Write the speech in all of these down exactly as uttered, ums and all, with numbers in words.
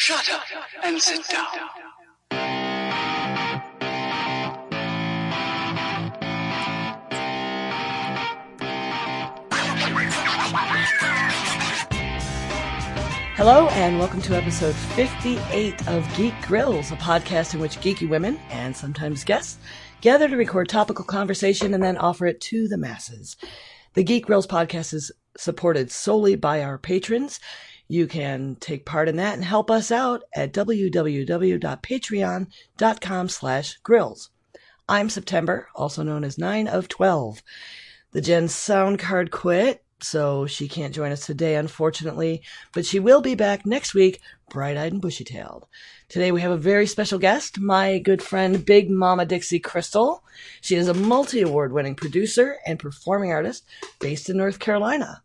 Shut up and sit down. Hello and welcome to episode fifty-eight of Geek Grills, a podcast in which geeky women, and sometimes guests, gather to record topical conversation and then offer it to the masses. The Geek Grills podcast is supported solely by our patrons. You can take part in that and help us out at www.patreon.com slash grills. I'm September, also known as nine of twelve. The Jen's sound card quit, so she can't join us today, unfortunately, but she will be back next week, bright-eyed and bushy-tailed. Today we have a very special guest, my good friend Big Mama Dixie Crystal. She is a multi-award winning producer and performing artist based in North Carolina.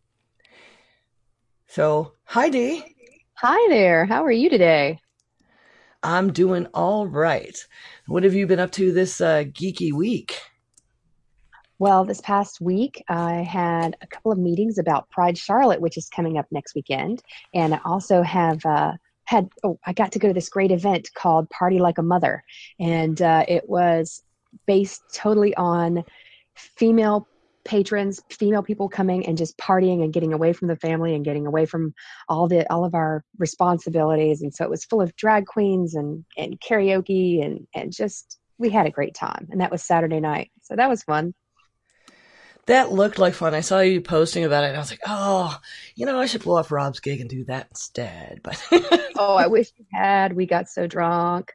So, hi Dee. Hi there. How are you today? I'm doing all right. What have you been up to this uh, geeky week? Well, this past week, I had a couple of meetings about Pride Charlotte, which is coming up next weekend. And I also have uh, had, oh, I got to go to this great event called Party Like a Mother. And uh, it was based totally on female patrons, female people coming and just partying and getting away from the family and getting away from all the all of our responsibilities. And so it was full of drag queens and, and karaoke and, and just, we had a great time. And that was Saturday night. So that was fun. That looked like fun. I saw you posting about it, and I was like, oh, you know, I should blow up Rob's gig and do that instead. But oh, I wish you had. We got so drunk.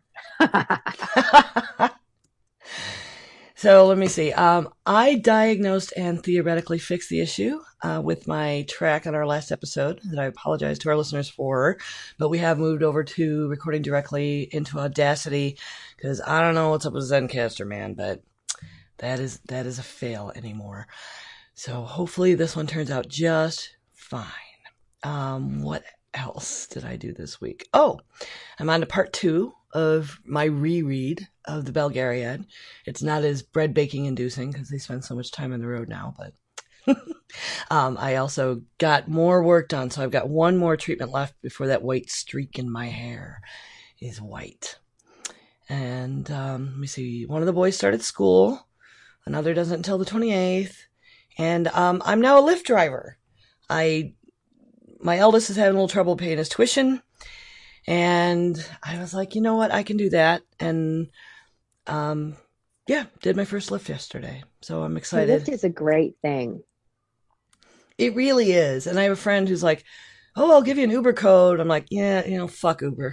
So let me see. Um, I diagnosed and theoretically fixed the issue uh, with my track on our last episode that I apologize to our listeners for. But we have moved over to recording directly into Audacity because I don't know what's up with Zencastr, man, but that is that is a fail anymore. So hopefully this one turns out just fine. Um, what else did I do this week? Oh, I'm on to part two of my reread of the Belgariad. It's not as bread baking inducing because they spend so much time on the road now, but um, I also got more work done. So I've got one more treatment left before that white streak in my hair is white. And um, let me see. One of the boys started school. Another doesn't until the twenty-eighth. And um, I'm now a Lyft driver. I, my eldest is having a little trouble paying his tuition. And I was like, you know what? I can do that. And um, yeah, did my first Lyft yesterday. So I'm excited. Lyft is a great thing. It really is. And I have a friend who's like, oh, I'll give you an Uber code. I'm like, yeah, you know, fuck Uber.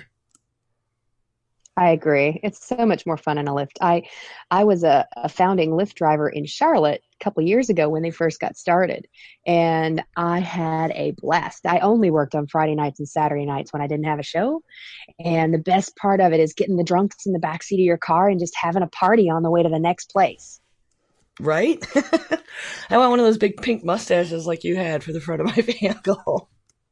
I agree. It's so much more fun in a Lyft. I I was a, a founding Lyft driver in Charlotte a couple of years ago when they first got started. And I had a blast. I only worked on Friday nights and Saturday nights when I didn't have a show. And the best part of it is getting the drunks in the backseat of your car and just having a party on the way to the next place. Right? I want one of those big pink mustaches like you had for the front of my vehicle.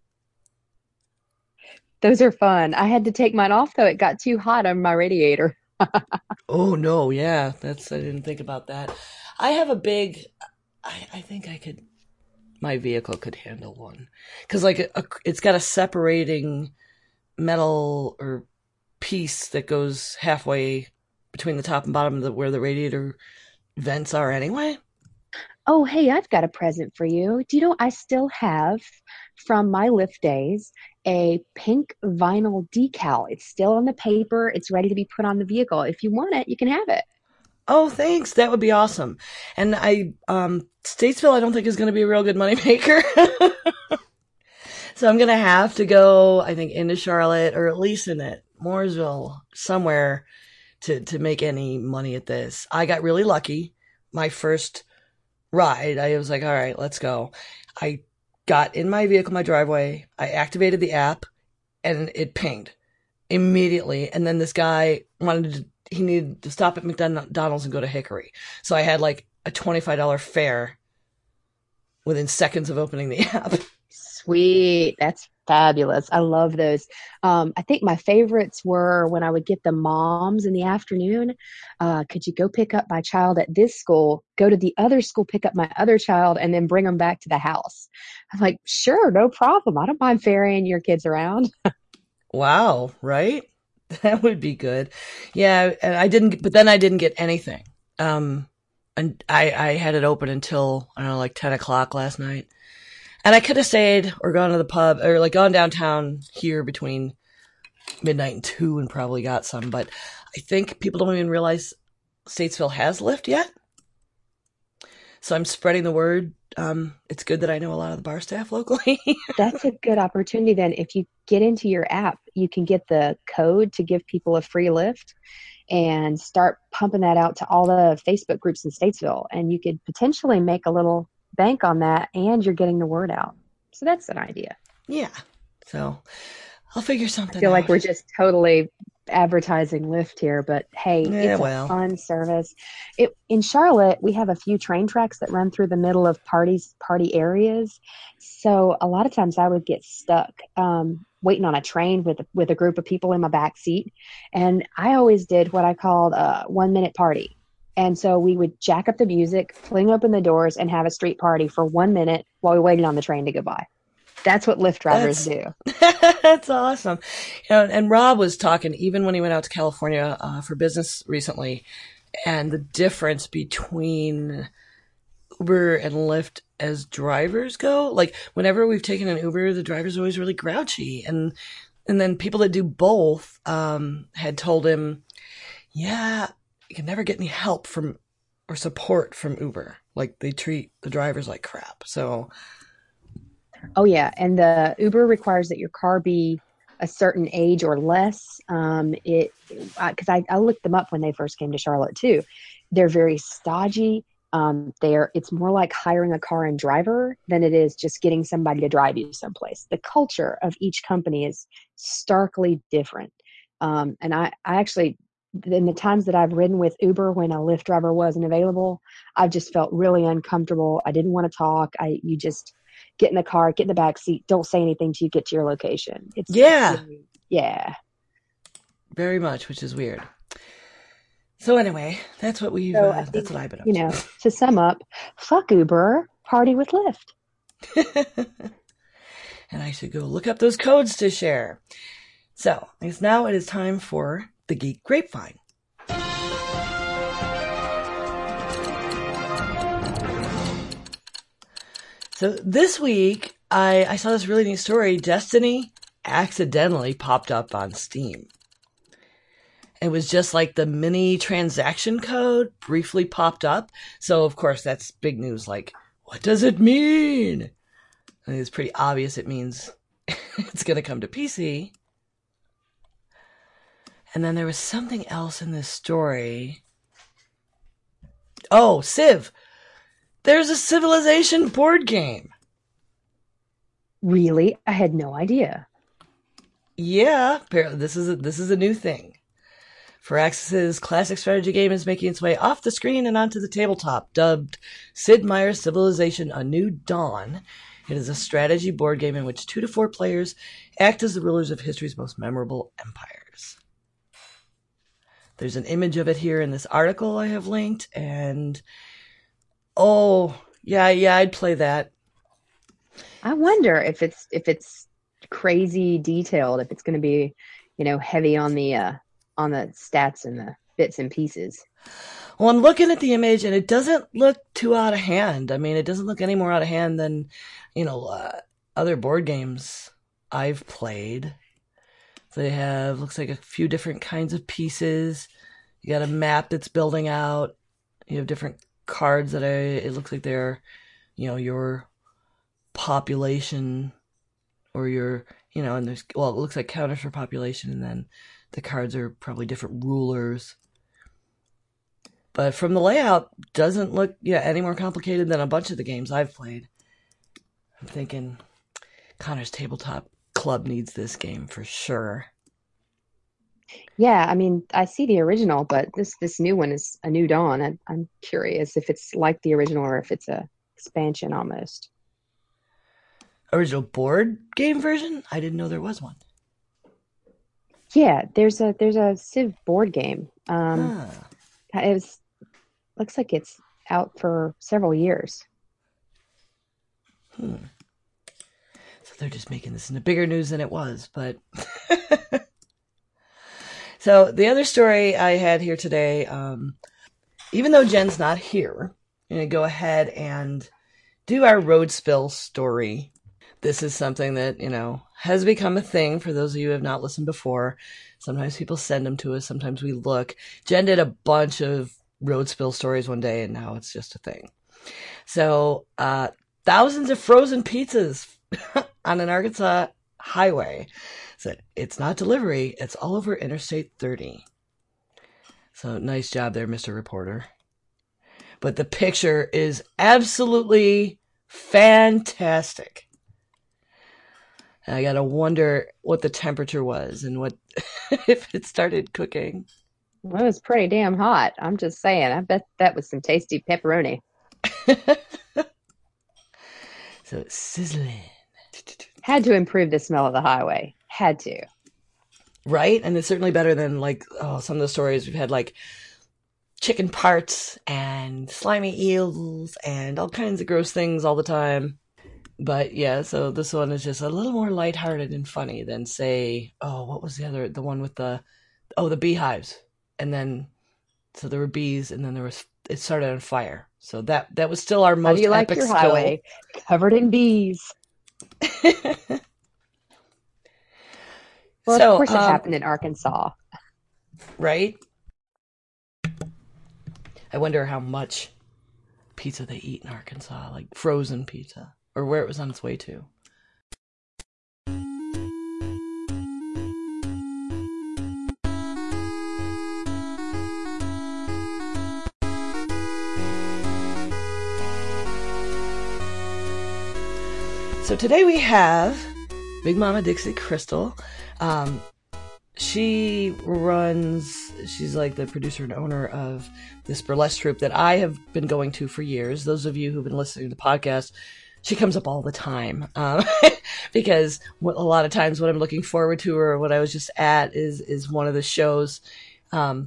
Those are fun. I had to take mine off, though. It got too hot on my radiator. Oh, no. Yeah, that's, I didn't think about that. I have a big, I, I think I could, my vehicle could handle one. Because, like, a, a, it's got a separating metal or piece that goes halfway between the top and bottom of the, where the radiator vents are anyway. Oh, hey, I've got a present for you. Do you know, I still have, from my Lyft days, a pink vinyl decal. It's still on the paper. It's ready to be put on the vehicle. If you want it, you can have it. Oh, thanks. That would be awesome. And I, um, Statesville, I don't think is going to be a real good moneymaker. So I'm going to have to go, I think, into Charlotte or at least in it, Mooresville, somewhere to, to make any money at this. I got really lucky. My first ride, I was like, all right, let's go. I got in my vehicle, my driveway. I activated the app and it pinged immediately. And then this guy wanted to, he needed to stop at McDonald's and go to Hickory. So I had like a twenty-five dollars fare within seconds of opening the app. Sweet. That's fabulous. I love those. Um, I think my favorites were when I would get the moms in the afternoon. Uh, could you go pick up my child at this school, go to the other school, pick up my other child, and then bring them back to the house? I'm like, sure, no problem. I don't mind ferrying your kids around. Wow, right? That would be good. Yeah, and I didn't, but then I didn't get anything. Um, and I, I had it open until, I don't know, like ten o'clock last night. And I could have stayed or gone to the pub or like gone downtown here between midnight and two and probably got some. But I think people don't even realize Statesville has Lyft yet. So I'm spreading the word. Um, it's good that I know a lot of the bar staff locally. That's a good opportunity then. If you get into your app, you can get the code to give people a free lift and start pumping that out to all the Facebook groups in Statesville. And you could potentially make a little bank on that and you're getting the word out. So that's an idea. Yeah. So I'll figure I something feel like out. we're just totally advertising Lyft here, but hey, Yeah, it's a well. fun service. It in Charlotte, we have a few train tracks that run through the middle of parties party areas. So a lot of times I would get stuck um, waiting on a train with with a group of people in my back seat, and I always did what I called a one minute party. And so we would jack up the music, fling open the doors, and have a street party for one minute while we waited on the train to go by. That's what Lyft drivers That's do. that's awesome. You know, and Rob was talking even when he went out to California uh, for business recently, and the difference between Uber and Lyft as drivers go. Like whenever we've taken an Uber, the driver's always really grouchy, and and then people that do both um, had told him, yeah, you can never get any help from or support from Uber. Like they treat the drivers like crap. So Oh yeah, and the Uber requires that your car be a certain age or less. Um, it because I, I looked them up when they first came to Charlotte too. They're very stodgy. Um, they're it's more like hiring a car and driver than it is just getting somebody to drive you someplace. The culture of each company is starkly different. Um, and I, I actually in the times that I've ridden with Uber when a Lyft driver wasn't available, I've just felt really uncomfortable. I didn't want to talk. I you just get in the car, get in the back seat, don't say anything till you get to your location. It's it's yeah, very yeah. very much, which is weird. So anyway, that's what we've So I uh, that's think, what I've been up you know, to sum up, fuck Uber, party with Lyft. to. And I should go look up those codes to share. So, I guess now it is time for the Geek Grapevine. So this week, I, I saw this really neat story. Destiny accidentally popped up on Steam. It was just like the mini transaction code briefly popped up. So, of course, that's big news. Like, what does it mean? And it's pretty obvious it means it's going to come to P C. And then there was something else in this story. Oh, Civ. There's a Civilization board game. Really? I had no idea. Yeah, apparently this is a, this is a new thing. Firaxis's classic strategy game is making its way off the screen and onto the tabletop, dubbed Sid Meier's Civilization: A New Dawn. It is a strategy board game in which two to four players act as the rulers of history's most memorable empires. There's an image of it here in this article I have linked, and oh, yeah, yeah, I'd play that. I wonder if it's if it's crazy detailed, if it's going to be, you know, heavy on the uh on the stats and the bits and pieces. Well, I'm looking at the image, and it doesn't look too out of hand. I mean, it doesn't look any more out of hand than, you know, uh, other board games I've played. They have, looks like a few different kinds of pieces. You got a map that's building out. You have different cards that I, it looks like they're, you know, your population or your, you know, and there's, well, it looks like counters for population, and then the cards are probably different rulers. But from the layout, doesn't look, yeah, any more complicated than a bunch of the games I've played. I'm thinking Connor's Tabletop Club needs this game for sure. Yeah, I mean, I see the original, but this this new one is A New Dawn. I, I'm curious if it's like the original or if it's a expansion almost. Original board game version? I didn't know there was one. Yeah, there's a there's a Civ board game. Um, Huh. it was looks like it's out for several years. Hmm. So they're just making this into bigger news than it was. But so the other story I had here today, um, even though Jen's not here, I'm going to go ahead and do our road spill story. This is something that, you know, has become a thing for those of you who have not listened before. Sometimes people send them to us. Sometimes we look. Jen did a bunch of road spill stories one day, and now it's just a thing. So, uh, thousands of frozen pizzas on an Arkansas highway. So it's not delivery. It's all over Interstate thirty. So nice job there, Mister Reporter. But the picture is absolutely fantastic. And I gotta wonder what the temperature was and what if it started cooking. Well, it was pretty damn hot. I'm just saying. I bet that was some tasty pepperoni. So it's sizzling. Had to improve the smell of the highway. Had to. Right? And it's certainly better than like, oh, some of the stories we've had, like chicken parts and slimy eels and all kinds of gross things all the time. But yeah, so this one is just a little more lighthearted and funny than, say, oh, what was the other, the one with the, oh, the beehives. And then, so there were bees and then there was, it started on fire. So that, that was still our most How do you like epic your spill. highway? Covered in bees. Well, so, of course it um, happened in Arkansas. Right? I wonder how much pizza they eat in Arkansas, like frozen pizza, or where it was on its way to. So today we have Big Mama Dixie Crystal. Um, she runs, she's like the producer and owner of this burlesque troupe that I have been going to for years. Those of you who've been listening to the podcast, she comes up all the time. Um, because a lot of times what I'm looking forward to or what I was just at is, is one of the shows, um,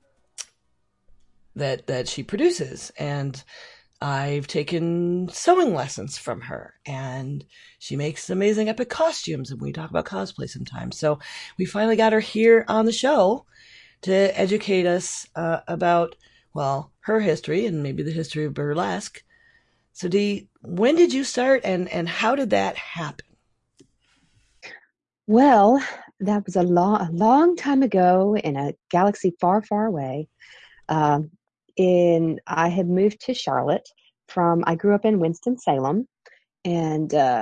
that, that she produces. And I've taken sewing lessons from her, and she makes amazing epic costumes, and we talk about cosplay sometimes. So we finally got her here on the show to educate us uh, about, well, her history and maybe the history of burlesque. So Dee, when did you start, and, and how did that happen? Well, that was a long, a long time ago in a galaxy far, far away. Um, in I had moved to Charlotte from. I grew up in Winston-Salem, and uh,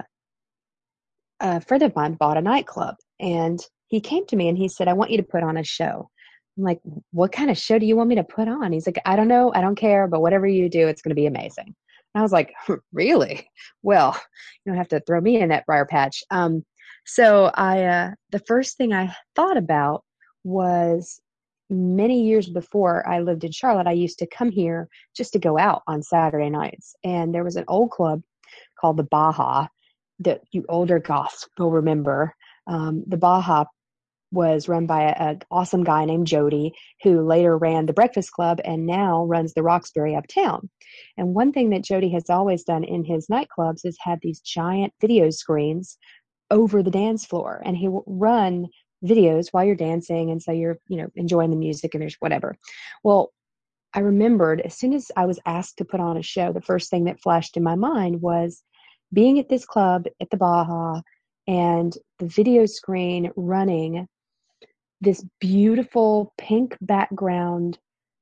a friend of mine bought a nightclub, and he came to me and he said, "I want you to put on a show." I'm like, "What kind of show do you want me to put on?" He's like, "I don't know, I don't care, but whatever you do, it's going to be amazing." And I was like, "Really? Well, you don't have to throw me in that briar patch." Um, so I, uh, the first thing I thought about was many years before I lived in Charlotte, I used to come here just to go out on Saturday nights. And there was an old club called the Baja that you older goths will remember. Um, the Baja was run by an awesome guy named Jody, who later ran the Breakfast Club and now runs the Roxbury uptown. And one thing that Jody has always done in his nightclubs is have these giant video screens over the dance floor, and he will run videos while you're dancing, and so you're, you know, enjoying the music and there's whatever. Well, I remembered as soon as I was asked to put on a show, the first thing that flashed in my mind was being at this club at the Baja and the video screen running this beautiful pink background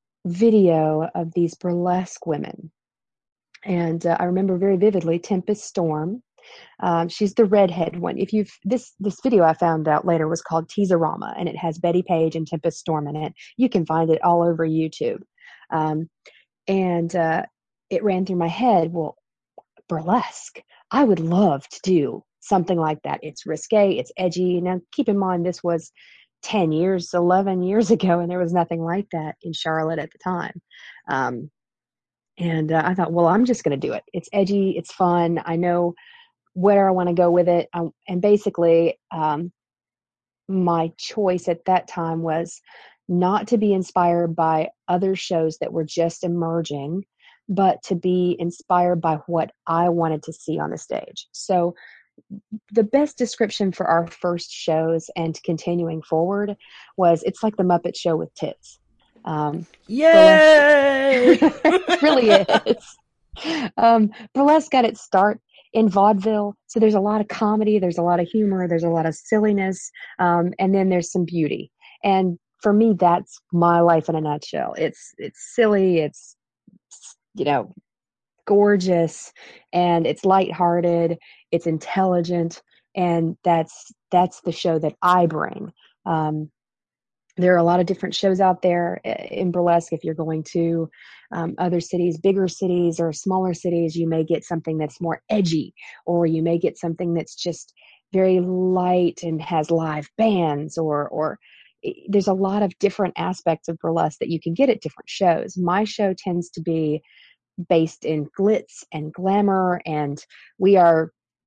video of these burlesque women. And uh, I remember very vividly Tempest Storm. Um, she's the redhead one. If you've this this video I found out later was called Teaserama, and it has Betty Page and Tempest Storm in it. You can find it all over YouTube. Um, and uh, it ran through my head, well, burlesque. I would love to do something like that. It's risque, it's edgy. Now, keep in mind, this was ten years, eleven years ago, and there was nothing like that in Charlotte at the time. Um, and uh, I thought, well, I'm just going to do it. It's edgy, it's fun. I know where I want to go with it. Um, and basically, um, my choice at that time was not to be inspired by other shows that were just emerging, but to be inspired by what I wanted to see on the stage. So the best description for our first shows and continuing forward was it's like the Muppet Show with tits. Um, burlesque Yay! it really is. Um, burlesque got its start in vaudeville, so there's a lot of comedy, there's a lot of humor, there's a lot of silliness, um, and then there's some beauty. And for me, that's my life in a nutshell. It's it's silly, it's you know gorgeous, and it's lighthearted, it's intelligent, and that's that's the show that I bring. Um, there are a lot of different shows out there in burlesque. If you're going to um, other cities, bigger cities or smaller cities, you may get something that's more edgy, or you may get something that's just very light and has live bands, or or there's a lot of different aspects of burlesque that you can get at different shows. My show tends to be based in glitz and glamour, and we are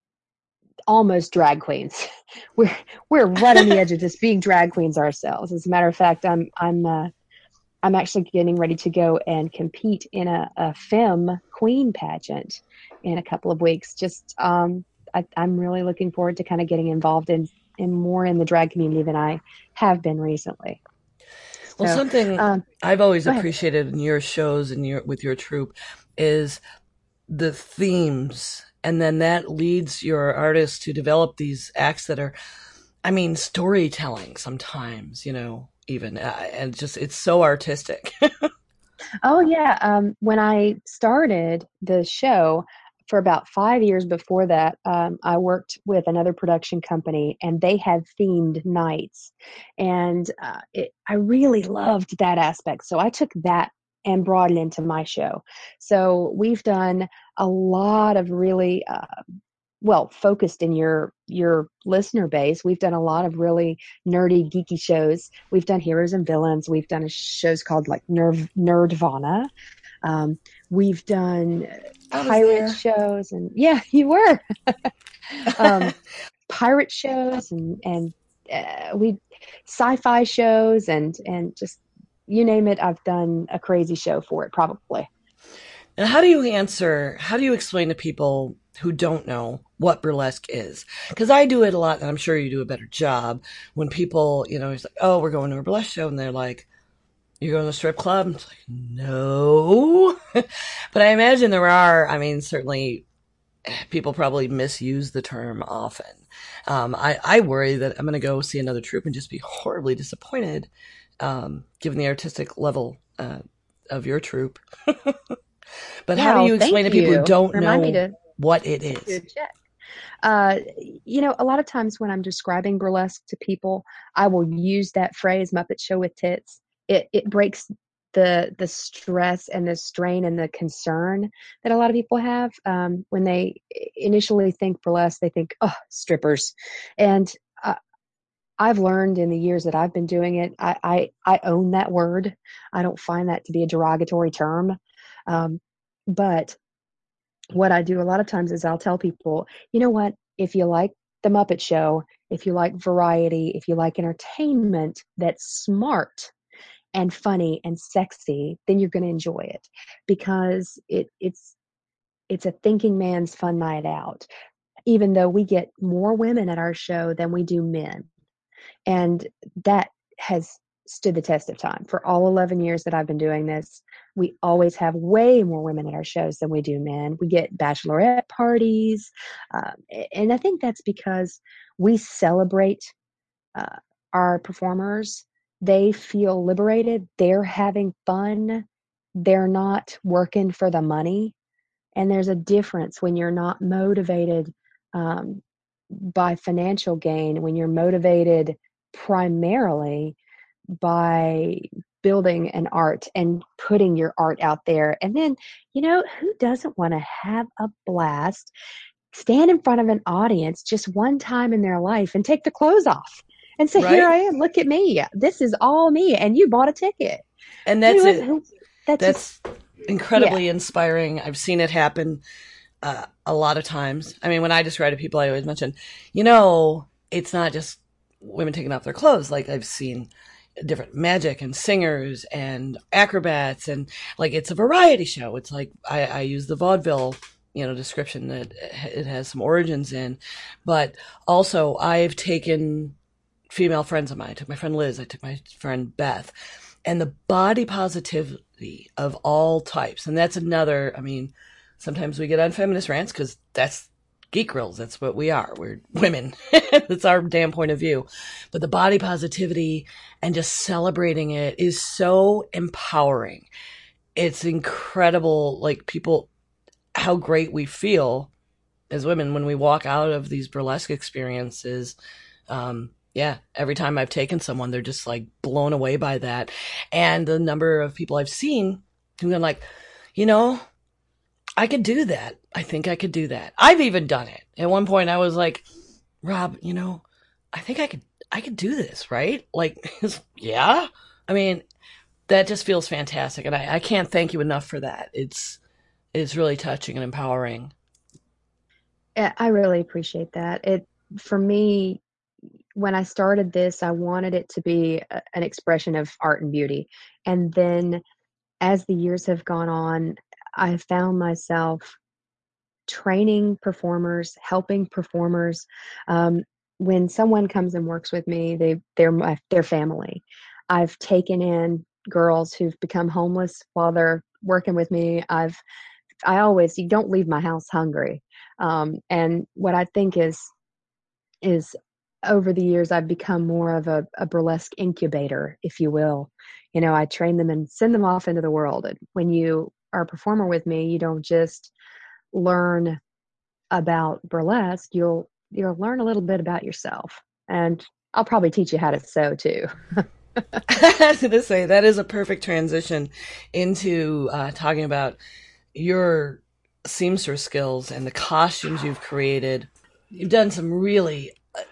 almost drag queens. We're we're right on the edge of just being drag queens ourselves. As a matter of fact, I'm I'm uh, I'm actually getting ready to go and compete in a, a femme queen pageant in a couple of weeks. Just um, I, I'm really looking forward to kind of getting involved in in more in the drag community than I have been recently. Well, So, something um, I've always go ahead. appreciated in your shows and your with your troupe is the themes, and then that leads your artists to develop these acts that are, I mean, storytelling sometimes, you know, even uh, and just it's so artistic. Oh yeah. Um, when I started the show for about five years before that, um, I worked with another production company, and they had themed nights, and uh, it, I really loved that aspect. So I took that and brought it into my show. So we've done a lot of really uh, well focused in your your listener base. We've done a lot of really nerdy geeky shows. We've done heroes and villains. We've done a shows called like Nerv Nerdvana. um, we've done I was pirate there. shows, and yeah, you were. um, Pirate shows, and and uh, we sci-fi shows, and and just you name it, I've done a crazy show for it probably. And how do you answer, how do you explain to people who don't know what burlesque is? Because I do it a lot, and I'm sure you do a better job when people, you know, it's like, oh, we're going to a burlesque show, and they're like, you're going to a strip club? It's like, no. But I imagine there are, I mean, certainly people probably misuse the term often. Um, I, I worry that I'm going to go see another troupe and just be horribly disappointed, um, given the artistic level uh, of your troupe. But how do Wow, you explain thank to people who you. don't Remind me know to what it send you a is? check. Uh, you know, a lot of times when I'm describing burlesque to people, I will use that phrase "Muppet Show with tits." It it breaks the the stress and the strain and the concern that a lot of people have um, when they initially think burlesque. They think, "Oh, strippers," and uh, I've learned in the years that I've been doing it, I I, I own that word. I don't find that to be a derogatory term, um, but what I do a lot of times is I'll tell people, you know what, if you like the Muppet Show, if you like variety, if you like entertainment that's smart and funny and sexy, then you're going to enjoy it because it it's it's a thinking man's fun night out. Even though we get more women at our show than we do men, and that has stood the test of time. For all eleven years that I've been doing this, we always have way more women at our shows than we do men. We get bachelorette parties. Um, and I think that's because we celebrate uh, our performers. They feel liberated. They're having fun. They're not working for the money. And there's a difference when you're not motivated um, by financial gain, when you're motivated primarily by building an art and putting your art out there. And then, you know, who doesn't want to have a blast, stand in front of an audience just one time in their life and take the clothes off and say, here Right? I am, look at me. This is all me. And you bought a ticket. And Who, that's it. who, that's just, That's yeah. incredibly inspiring. I've seen it happen uh, a lot of times. I mean, when I describe to people, I always mention, you know, it's not just women taking off their clothes. Like I've seen different magic and singers and acrobats, and like it's a variety show. It's like I, I use the vaudeville you know, description that it has some origins in. But also, I've taken female friends of mine. I took my friend Liz. I took my friend Beth. And the body positivity of all types. And that's another, I mean, sometimes we get on feminist rants because that's Geek Girls. That's what we are. We're women. That's our damn point of view. But the body positivity and just celebrating it is so empowering. It's incredible, like, people, how great we feel as women when we walk out of these burlesque experiences. Um, yeah, every time I've taken someone, they're just like blown away by that. And the number of people I've seen who've been like, you know, I could do that. I think I could do that. I've even done it. At one point I was like, Rob, you know, I think I could, I could do this, right? Like, yeah. I mean, that just feels fantastic. And I, I can't thank you enough for that. It's, it's really touching and empowering. Yeah, I really appreciate that. It, for me, when I started this, I wanted it to be a, an expression of art and beauty. And then as the years have gone on, I found myself training performers, helping performers. Um, when someone comes and works with me, they they're my their family. I've taken in girls who've become homeless while they're working with me. I've I always you don't leave my house hungry. Um, and what I think is is over the years I've become more of a, a burlesque incubator, if you will. You know, I train them and send them off into the world. And when you are a performer with me, you don't just learn about burlesque, you'll you'll learn a little bit about yourself. And I'll probably teach you how to sew too. I was going to say that is a perfect transition into uh, talking about your seamstress skills and the costumes you've created. You've done some really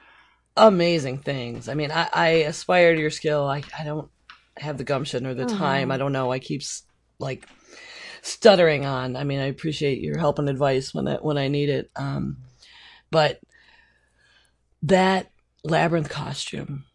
amazing things. I mean, I, I aspire to your skill. I, I don't have the gumption or the time. I don't know. I keep like stuttering on. I mean, I appreciate your help and advice when I, when I need it. Um, but that labyrinth costume,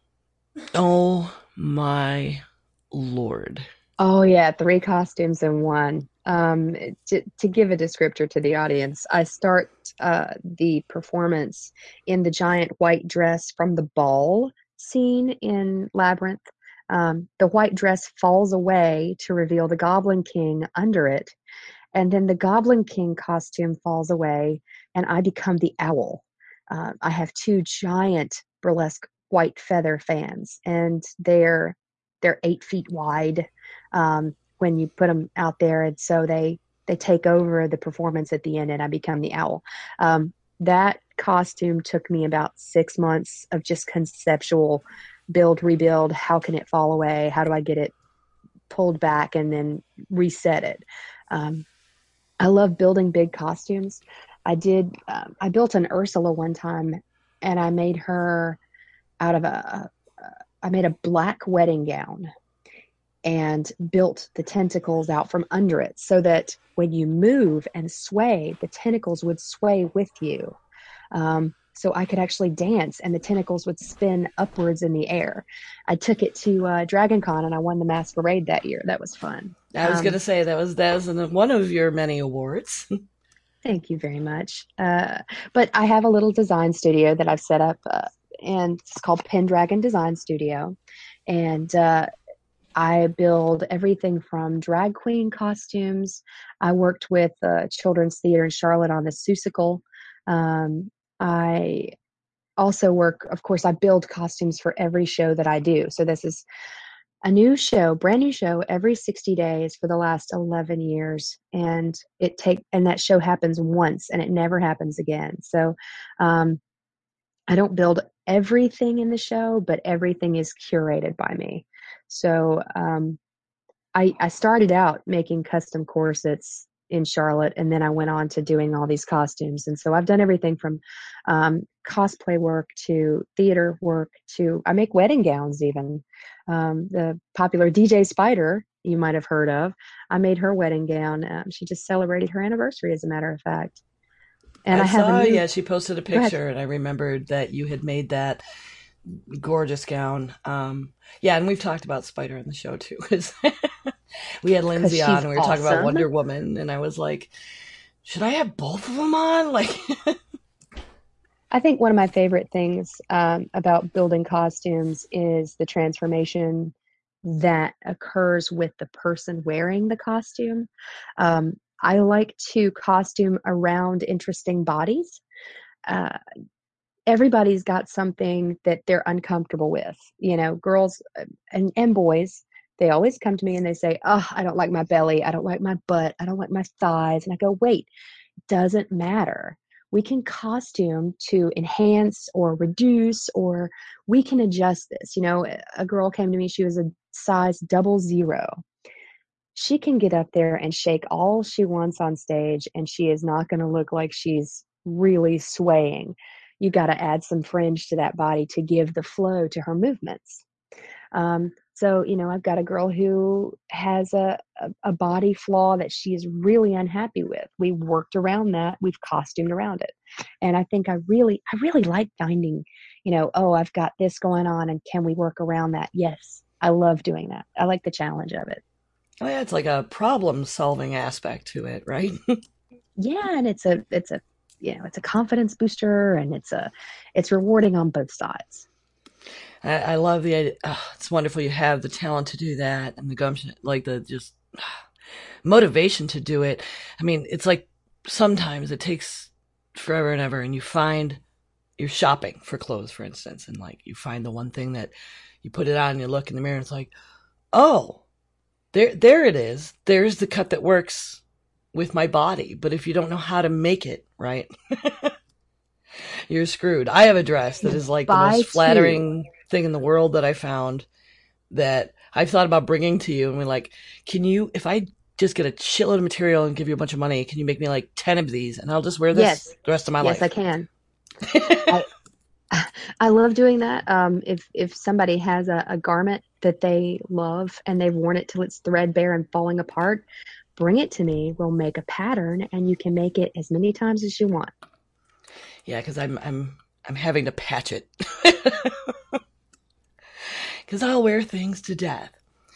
oh my Lord. Oh yeah, three costumes in one. Um, to, to give a descriptor to the audience, I start uh, the performance in the giant white dress from the ball scene in Labyrinth. Um, the white dress falls away to reveal the Goblin King under it, and then the Goblin King costume falls away, and I become the owl. Uh, I have two giant burlesque white feather fans, and they're they're eight feet wide um, when you put them out there, and so they they take over the performance at the end, and I become the owl. Um, that costume took me about six months of just conceptual build, rebuild. How can it fall away? How do I get it pulled back and then reset it? Um, I love building big costumes. I did. Um, I built an Ursula one time, and I made her out of a. I made a black wedding gown and built the tentacles out from under it so that when you move and sway, the tentacles would sway with you. Um, so I could actually dance and the tentacles would spin upwards in the air. I took it to uh, Dragon Con and I won the masquerade that year. That was fun. I was Um, going to say that was that was one of your many awards. Thank you very much. Uh, but I have a little design studio that I've set up, uh, and it's called Pendragon Design Studio. And uh, I build everything from drag queen costumes. I worked with uh, Children's Theater in Charlotte on the Seussical. Um, I also work, of course, I build costumes for every show that I do. So this is a new show, brand new show every sixty days for the last eleven years. And it take, and that show happens once and it never happens again. So, um, I don't build everything in the show, but everything is curated by me. So, um, I, I started out making custom corsets in Charlotte, and then I went on to doing all these costumes. And so I've done everything from um, cosplay work to theater work to I make wedding gowns even. Um, the popular D J Spider, you might have heard of, I made her wedding gown. Um, she just celebrated her anniversary, as a matter of fact. And I I have a saw, new. yeah, she posted a Go ahead. picture, and I remembered that you had made that gorgeous gown. Um, yeah, and we've talked about Spider in the show too. 'Cause we had Because Lindsay on, she's and we were talking about awesome. Wonder Woman, and I was like, should I have both of them on? Like, I think one of my favorite things um, about building costumes is the transformation that occurs with the person wearing the costume. Um, I like to costume around interesting bodies. Uh, Everybody's got something that they're uncomfortable with. You know, girls uh, and, and boys, they always come to me and they say, "Oh, I don't like my belly. I don't like my butt. I don't like my thighs." And I go, wait, doesn't matter. We can costume to enhance or reduce, or we can adjust this. You know, a girl came to me, she was a size double zero. She can get up there and shake all she wants on stage, and she is not going to look like she's really swaying. You got to add some fringe to that body to give the flow to her movements. Um, so, you know, I've got a girl who has a, a, a body flaw that she is really unhappy with. We worked around that. We've costumed around it. And I think I really, I really like finding, you know, oh, I've got this going on and can we work around that? Yes. I love doing that. I like the challenge of it. oh yeah, it's like a problem solving aspect to it, right? Yeah. And it's a, it's a, you know, it's a confidence booster and it's a, it's rewarding on both sides. I, I love the idea. Oh, it's wonderful you have the talent to do that and the gumption, like the just motivation to do it. I mean, it's like sometimes it takes forever and ever, and you find you're shopping for clothes, for instance, and like you find the one thing that you put it on and you look in the mirror and it's like, oh, there, there it is. There's the cut that works with my body. But if you don't know how to make it right, you're screwed. I have a dress that is like the Buy most two. flattering thing in the world that I found that I've thought about bringing to you. And we're like, can you, if I just get a shitload of material and give you a bunch of money, can you make me like ten of these and I'll just wear this Yes. the rest of my Yes, I life? can. I, I love doing that. Um, if if somebody has a, a garment that they love and they've worn it till it's threadbare and falling apart, bring it to me. We'll make a pattern, and you can make it as many times as you want. Yeah, because I'm I'm I'm having to patch it because I'll wear things to death.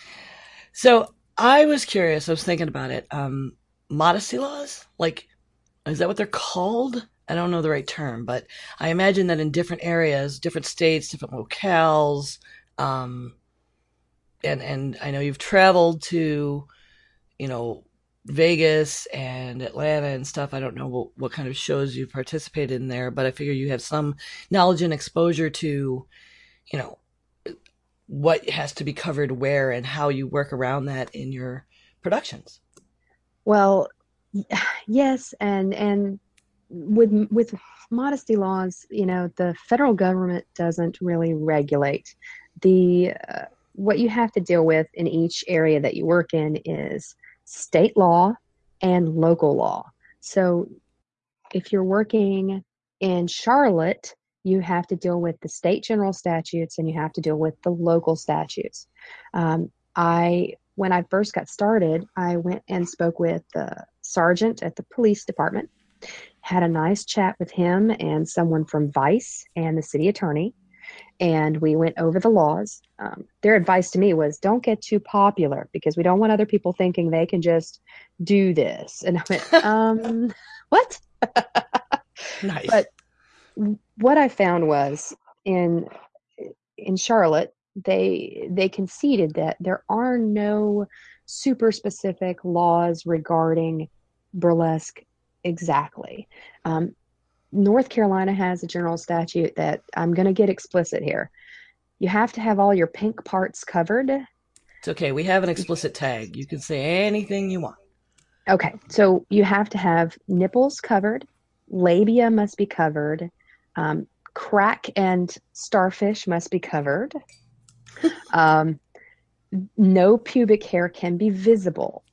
So I was curious. I was thinking about it. Um, modesty laws, like, is that what they're called? I don't know the right term, but I imagine that in different areas, different states, different locales, um, and and I know you've traveled to, you know, Vegas and Atlanta and stuff. I don't know what, what kind of shows you've participated in there, but I figure you have some knowledge and exposure to, you know, what has to be covered where and how you work around that in your productions. Well, yes, and and with with modesty laws, you know, the federal government doesn't really regulate the uh, what you have to deal with in each area that you work in is state law and local law. So if you're working in Charlotte, you have to deal with the state general statutes and you have to deal with the local statutes. Um, I, when I first got started, I went and spoke with the sergeant at the police department, had a nice chat with him and someone from Vice and the city attorney, and we went over the laws. Um, their advice to me was don't get too popular because we don't want other people thinking they can just do this. And I went, um, what? Nice. But what I found was in in Charlotte, they they conceded that there are no super specific laws regarding burlesque exactly. Um, North Carolina has a general statute that I'm going to get explicit here. You have to have all your pink parts covered. It's okay. We have an explicit tag. You can say anything you want. Okay, so you have to have nipples covered, labia must be covered, um, crack and starfish must be covered. Um, no pubic hair can be visible.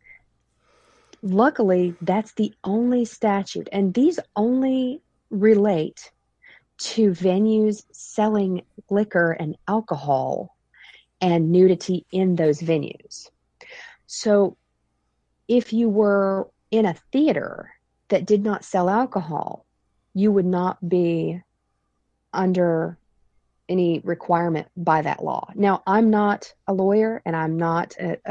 Luckily, that's the only statute, and these only relate to venues selling liquor and alcohol and nudity in those venues. So if you were in a theater that did not sell alcohol, you would not be under any requirement by that law. Now, I'm not a lawyer and I'm not a, a,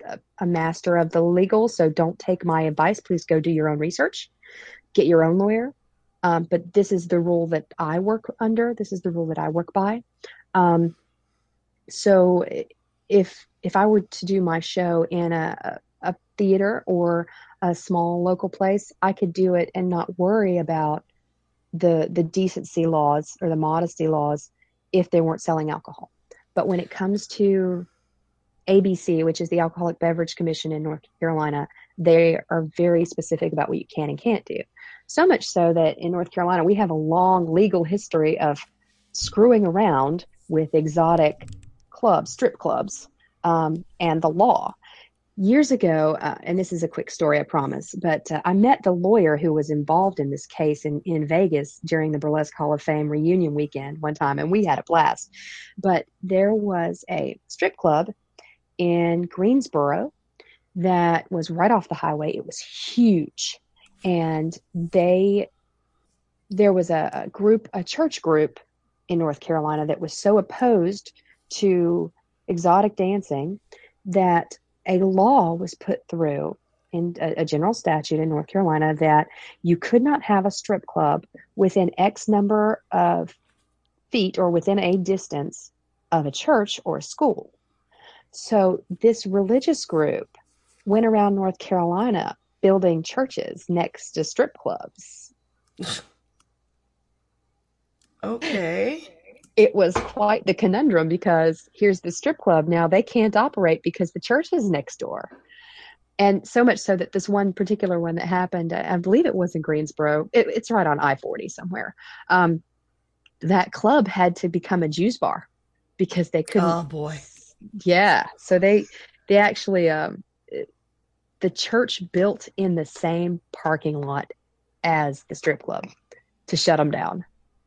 a, a master of the legal, so don't take my advice. Please go do your own research, get your own lawyer. Um, but this is the rule that I work under. This is the rule that I work by. Um, so if if I were to do my show in a, a theater or a small local place, I could do it and not worry about the the decency laws or the modesty laws if they weren't selling alcohol. But when it comes to A B C, which is the Alcoholic Beverage Commission in North Carolina, they are very specific about what you can and can't do. So much so that in North Carolina, we have a long legal history of screwing around with exotic clubs, strip clubs, um, and the law. Years ago, uh, and this is a quick story, I promise, but uh, I met the lawyer who was involved in this case in, in Vegas during the Burlesque Hall of Fame reunion weekend one time, and we had a blast. But there was a strip club in Greensboro that was right off the highway. It was huge. And they, there was a, a group, a church group in North Carolina that was so opposed to exotic dancing that a law was put through in a, a general statute in North Carolina that you could not have a strip club within X number of feet or within a distance of a church or a school. So this religious group went around North Carolina building churches next to strip clubs. Okay. It was quite the conundrum because here's the strip club. Now they can't operate because the church is next door. And so much so that this one particular one that happened, I believe it was in Greensboro. It, it's right on I forty somewhere. Um, that club had to become a juice bar because they couldn't. Oh boy. Yeah. So they, they actually, um, the church built in the same parking lot as the strip club to shut them down.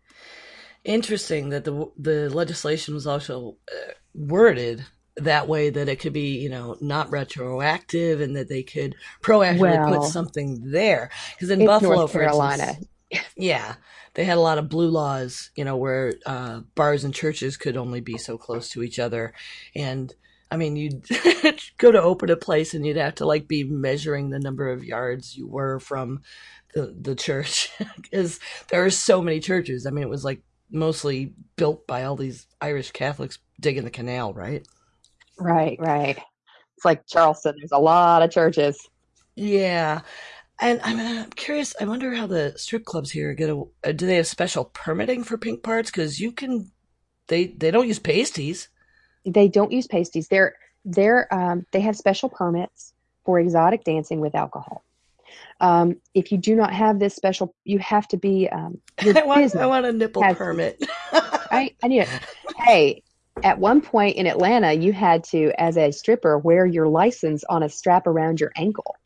Interesting that the the legislation was also uh, worded that way that it could be, you know, not retroactive and that they could proactively put Well, something there. Because in it's Buffalo, North for Carolina. instance, yeah, they had a lot of blue laws, you know, where uh, bars and churches could only be so close to each other. And I mean, you'd go to open a place and you'd have to like be measuring the number of yards you were from the, the church because there are so many churches. I mean, it was like mostly built by all these Irish Catholics digging the canal, right? Right, right. It's like Charleston. There's a lot of churches. Yeah. And I mean, I'm curious. I wonder how the strip clubs here get a. uh, Do they have special permitting for pink parts? Because you can, they they don't use pasties. They don't use pasties. They're they're um, they have special permits for exotic dancing with alcohol. Um, if you do not have this special, you have to be um, your I want I business want a nipple has. permit. I I need it. Hey, at one point in Atlanta, you had to, as a stripper, wear your license on a strap around your ankle.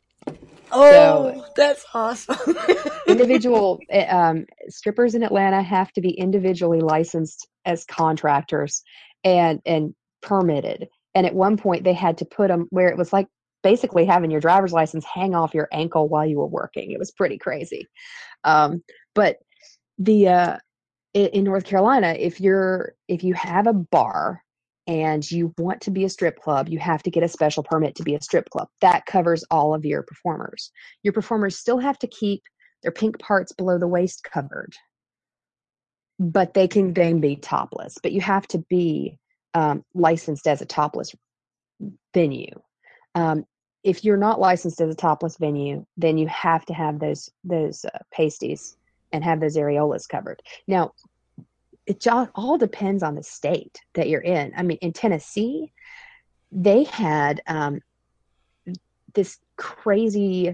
So Oh, that's awesome. individual eh, um, strippers in Atlanta have to be individually licensed as contractors and and permitted. And at one point, they had to put them where it was like basically having your driver's license hang off your ankle while you were working. It was pretty crazy. Um, but the uh, in, in North Carolina, if you're if you have a bar and you want to be a strip club, you have to get a special permit to be a strip club. That covers all of your performers. Your performers still have to keep their pink parts below the waist covered, but they can then be topless. But you have to be um, licensed as a topless venue. Um, if you're not licensed as a topless venue, then you have to have those those uh, pasties and have those areolas covered. Now, it all depends on the state that you're in. I mean, in Tennessee, they had um, this crazy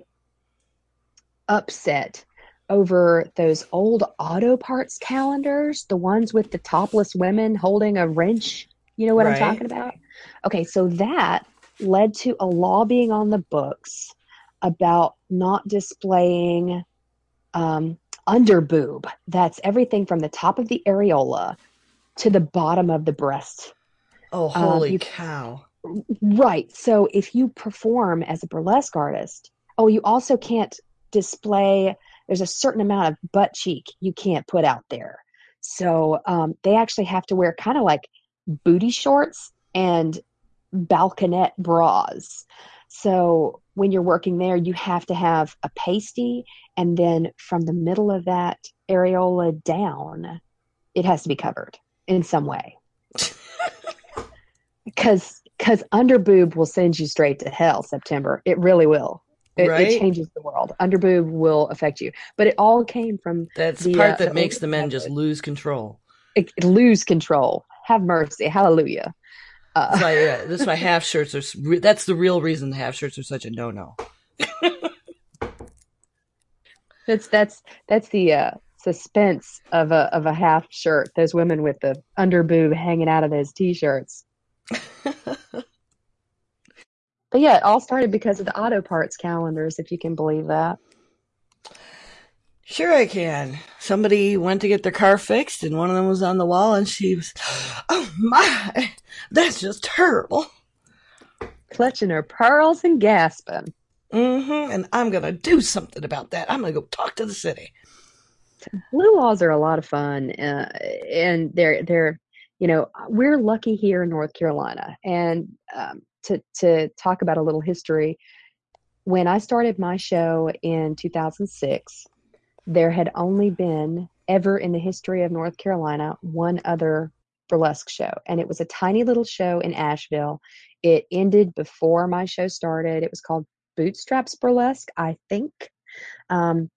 upset over those old auto parts calendars, the ones with the topless women holding a wrench. You know what I'm Right. talking about? Okay, so that led to a law being on the books about not displaying um, under boob. That's everything from the top of the areola to the bottom of the breast. Oh, Um, holy you cow. right. So if you perform as a burlesque artist, oh, you also can't display. There's a certain amount of butt cheek you can't put out there. So um, they actually have to wear kind of like booty shorts and balconette bras. So when you're working there, you have to have a pasty, and then from the middle of that areola down, it has to be covered in some way. Because because underboob will send you straight to hell, September. It really will. It, it Right? changes the world. Underboob will affect you. But it all came from That's the the part uh, that the makes oldest the men just method. lose control. It, it lose control. Have mercy. Hallelujah. That's Uh, why, yeah, that's why half shirts are. That's the real reason half shirts are such a no-no. that's that's that's the uh, suspense of a of a half shirt. Those women with the underboob hanging out of those t-shirts. But yeah, it all started because of the auto parts calendars, if you can believe that. Sure, I can. Somebody went to get their car fixed, and one of them was on the wall, and she was, "Oh my, that's just terrible." Clutching her pearls and gasping. Mm-hmm. And I'm gonna do something about that. I'm gonna go talk to the city. Blue laws are a lot of fun, uh, and they're they're you know we're lucky here in North Carolina. And um, to to talk about a little history, when I started my show in two thousand six, there had only been ever in the history of North Carolina one other burlesque show, and it was a tiny little show in Asheville. It ended before my show started. It was called Bootstraps Burlesque, I think. Um,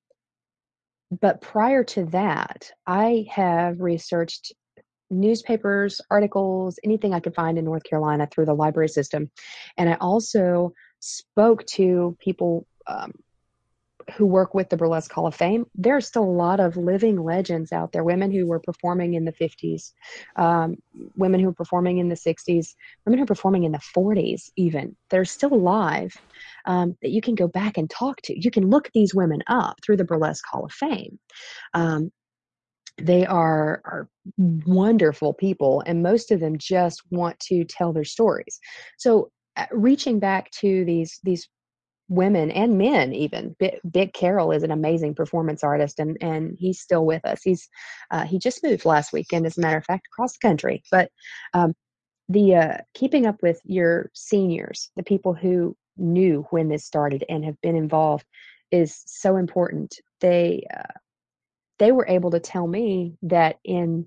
but prior to that, I have researched newspapers, articles, anything I could find in North Carolina through the library system. And I also spoke to people um, who work with the Burlesque Hall of Fame. There are still a lot of living legends out there, women who were performing in the fifties, um, women who were performing in the sixties, women who are performing in the forties even. They're still alive, um, that you can go back and talk to. You can look these women up through the Burlesque Hall of Fame. Um, they are are wonderful people, and most of them just want to tell their stories. So uh, reaching back to these these women and men even. Big, Carroll is an amazing performance artist, and and he's still with us. He's uh, he just moved last weekend, as a matter of fact, across the country. But um, the uh, keeping up with your seniors, the people who knew when this started and have been involved, is so important. They uh, they were able to tell me that in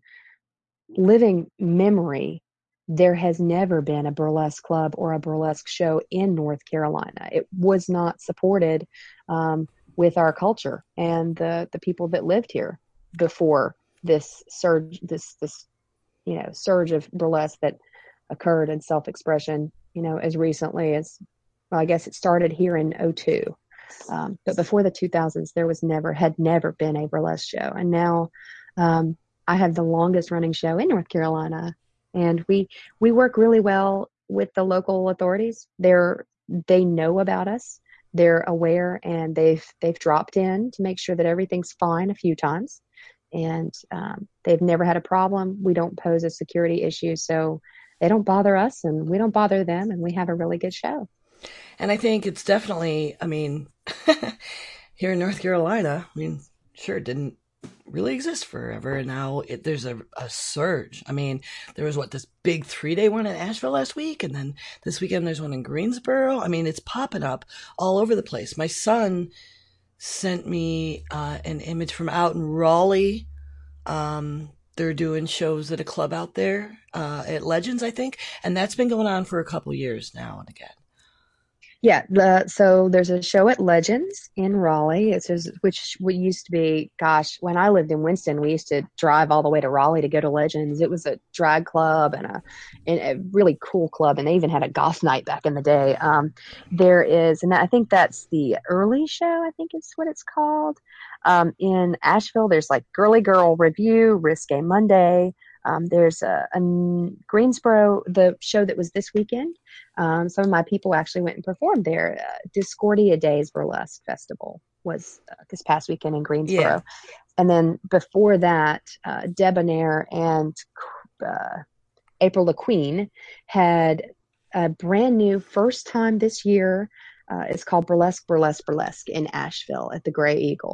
living memory, there has never been a burlesque club or a burlesque show in North Carolina. It was not supported um, with our culture and the the people that lived here before this surge, this this you know surge of burlesque that occurred in self expression. You know, as recently as, well, I guess it started here in 'oh two. Um, but before the two thousands, there was never, had never been a burlesque show. And now um, I have the longest running show in North Carolina. And we, we work really well with the local authorities. They're, they know about us. They're aware, and they've, they've dropped in to make sure that everything's fine a few times. And um, they've never had a problem. We don't pose a security issue. So they don't bother us, and we don't bother them. And we have a really good show. And I think it's definitely, I mean, here in North Carolina, I mean, sure, it didn't really exist forever. And now it, there's a, a surge. I mean, there was what, this big three day one in Asheville last week. And then this weekend there's one in Greensboro. I mean, it's popping up all over the place. My son sent me uh, an image from out in Raleigh. Um, they're doing shows at a club out there, uh, at Legends, I think. And that's been going on for a couple years now and again. Yeah, the, so there's a show at Legends in Raleigh. It's just, which we used to be, gosh, when I lived in Winston, we used to drive all the way to Raleigh to go to Legends. It was a drag club and a, and a really cool club, and they even had a goth night back in the day. Um, there is, and I think that's the early show, I think is what it's called. Um, in Asheville, there's like Girly Girl Review, Risque Monday. Um, there's a, a Greensboro, the show that was this weekend. Um, some of my people actually went and performed there. Uh, Discordia Days Burlesque Festival was uh, this past weekend in Yeah. Greensboro. And then before that, uh, Debonair and uh, April the Queen had a brand new first time this year. Uh, it's called Burlesque, Burlesque, Burlesque in Asheville at the Gray Eagle.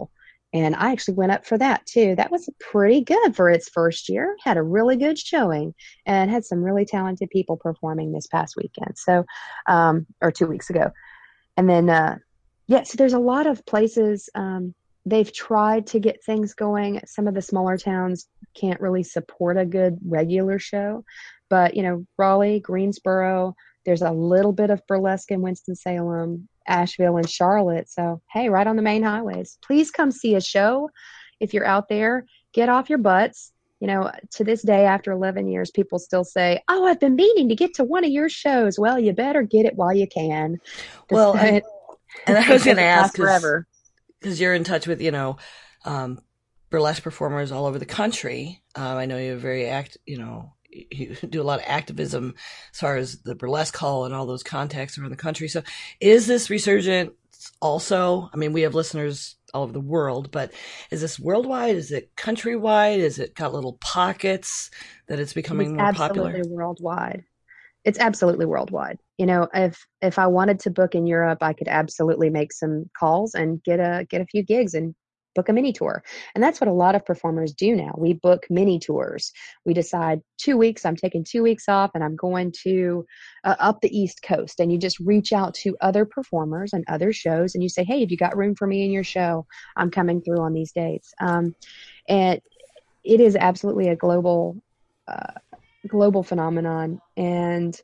And I actually went up for that too. That was pretty good for its first year. Had a really good showing and had some really talented people performing this past weekend. So, um, or two weeks ago. And then, uh, yeah, so there's a lot of places. Um, they've tried to get things going. Some of the smaller towns can't really support a good regular show. But, you know, Raleigh, Greensboro, there's a little bit of burlesque in Winston-Salem, Asheville, and Charlotte. So, hey, right on the main highways. Please come see a show. If you're out there, get off your butts. You know, to this day, after eleven years, people still say, "Oh, I've been meaning to get to one of your shows." Well, you better get it while you can. This, Well, and it, and I it was going to doesn't ask last because forever. because you're in touch with you know um, burlesque performers all over the country. Um, I know you're very act, you know, you do a lot of activism as far as the burlesque hall and all those contacts around the country. So, is this resurgent also? I mean, we have listeners all over the world, but is this worldwide? Is it countrywide? Is it got little pockets that it's It is becoming more popular? absolutely worldwide. It's absolutely worldwide. You know, if if I wanted to book in Europe, I could absolutely make some calls and get a get a few gigs and book a mini tour. And that's what a lot of performers do now. We book mini tours. We decide two weeks, I'm taking two weeks off and I'm going to uh, up the East Coast. And you just reach out to other performers and other shows and you say, hey, have you got room for me in your show? I'm coming through on these dates. Um, and it is absolutely a global uh, global phenomenon. And